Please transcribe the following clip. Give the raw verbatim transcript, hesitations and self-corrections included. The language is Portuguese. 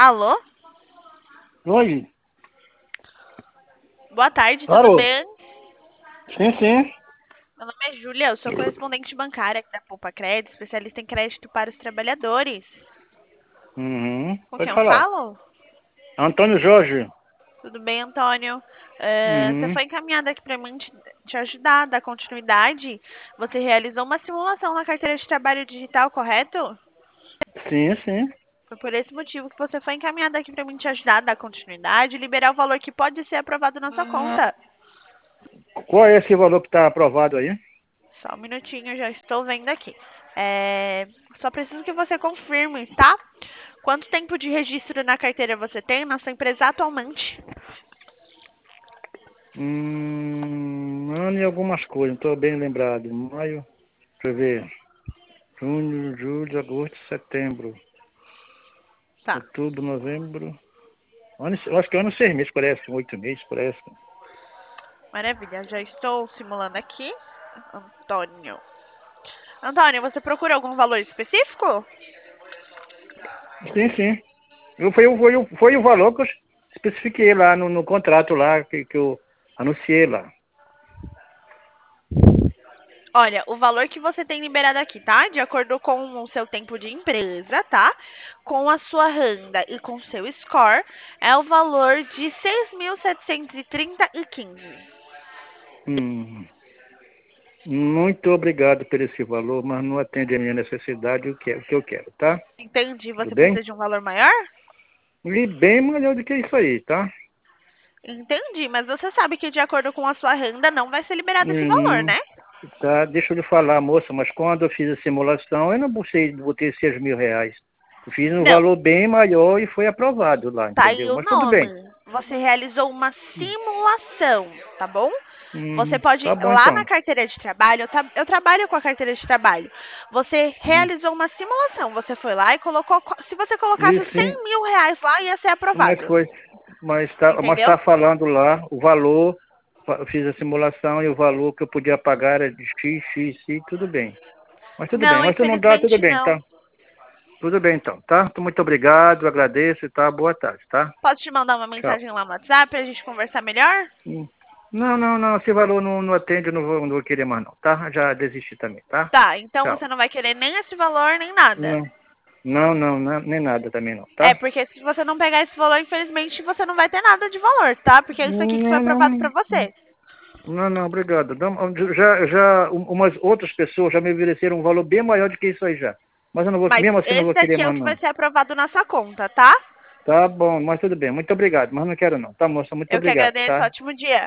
Alô? Oi, Boa tarde, tudo alô? bem? Sim, sim. Meu nome é Júlia, eu sou correspondente bancária aqui da Poupa Crédito, especialista em crédito para os trabalhadores. Uhum. Com quem Pode eu falar. falo? Antônio Jorge. Tudo bem, Antônio? Eh, você Uhum. foi encaminhado aqui para mim te, te ajudar, dar continuidade. Você realizou uma simulação na carteira de trabalho digital, correto? Sim, sim. Foi por esse motivo que você foi encaminhado aqui para mim te ajudar, dar continuidade e liberar o valor que pode ser aprovado na sua conta. Qual é esse valor que está aprovado aí? Só um minutinho, já estou vendo aqui. É, Só preciso que você confirme, tá? Quanto tempo de registro na carteira você tem na sua empresa atualmente? Hum, ano e algumas coisas, não estou bem lembrado. Maio, deixa eu ver. Junho, julho, agosto, setembro. Tá, Outubro, novembro. Ano, eu acho que é ano seis meses, parece. Oito meses, parece. maravilha. Já estou simulando aqui. Antônio. Antônio, você procura algum valor específico? Sim, sim. Eu, foi, o- foi, o- foi o valor que eu especifiquei lá no, no contrato lá, que, que eu anunciei lá. Olha, o valor que você tem liberado aqui, tá? De acordo com o seu tempo de empresa, tá? Com a sua renda e com o seu score, é o valor de seis mil setecentos e trinta e quinze. Hum. Muito obrigado por esse valor, mas não atende a minha necessidade, o que, é- o que eu quero, tá? Entendi. Tudo Você bem? precisa de um valor maior? E bem melhor do que isso aí, tá? Entendi, mas você sabe que de acordo com a sua renda não vai ser liberado esse valor, Hum, né? tá, deixa eu lhe falar, moça, mas quando eu fiz a simulação, eu não botei, botei seis mil reais. Eu fiz um Não, valor bem maior e foi aprovado lá, tá aí entendeu? o Mas tudo bem. nome. Você realizou uma simulação, tá bom? Você Hum, pode tá ir bom lá na então. carteira de trabalho. Eu, tra- eu trabalho com a carteira de trabalho. Você Hum. realizou uma simulação. Você foi lá e colocou. co- Se você E colocasse sim, cem mil reais lá, ia ser mas aprovado. foi, mas tá, mas Entendeu? tá falando lá o valor, eu fiz a simulação e o valor que eu podia pagar era de X, X, Y, tudo bem. Mas tudo bem, Não, mas se não dá, tudo infelizmente bem, não. tá? Tudo bem então, tá? Muito obrigado, agradeço, tá? Boa tarde, tá? Posso te mandar uma Tchau. mensagem lá no WhatsApp pra gente conversar melhor? Hum. Não, não, não, esse valor não, não atende, eu não vou, não vou querer mais não, tá? Já desisti também, tá? Tá, então Tchau. você não vai querer nem esse valor, nem nada. Não, não, não, não, nem nada também não, É, tá? porque se você não pegar esse valor, infelizmente você não vai ter nada de valor, tá? Porque é isso aqui que foi Não, aprovado pra não, você. não, não, obrigado. Não, Já, já, um- umas outras pessoas já me ofereceram um valor bem maior do que isso aí já. Mas eu não vou, Mas mesmo assim eu não esse vou querer daqui é o mais que vai não. ser aprovado na sua conta, tá? Tá bom, mas tudo bem, muito obrigado, mas não quero não, tá moça? Muito Eu que obrigado, agradeço, tá? ótimo dia.